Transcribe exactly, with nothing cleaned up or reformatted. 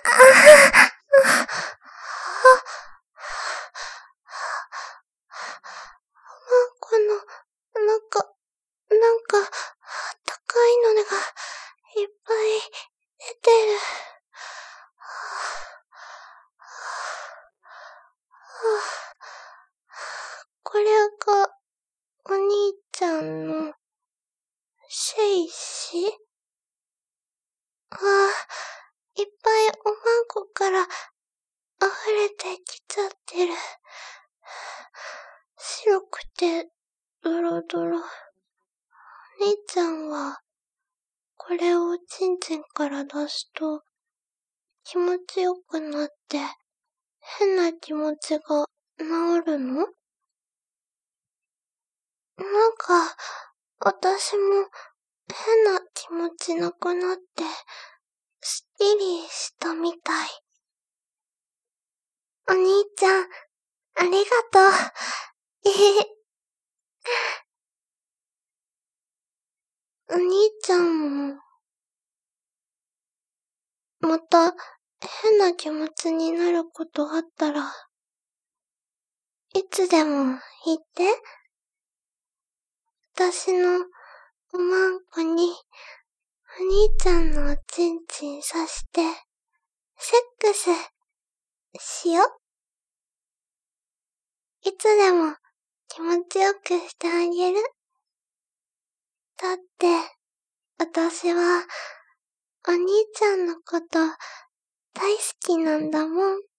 この、なんか、なんか、あったかいのが、いっぱい出てる。これが、お兄ちゃんの、シェイシ？ああ、いっぱいおまんこから溢れてきちゃってる。白くてドロドロ。お兄ちゃんは、これをちんちんから出すと気持ちよくなって変な気持ちが治るの？なんか、私も変な気持ちなくなって、すっきりしたみたい。お兄ちゃん、ありがとう。えへへ。お兄ちゃんも、また変な気持ちになることあったら、いつでも言って。私のおまんこに、お兄ちゃんのおちんちんさして、セックス、しよ。いつでも気持ちよくしてあげる。だって、私は、お兄ちゃんのこと、大好きなんだもん。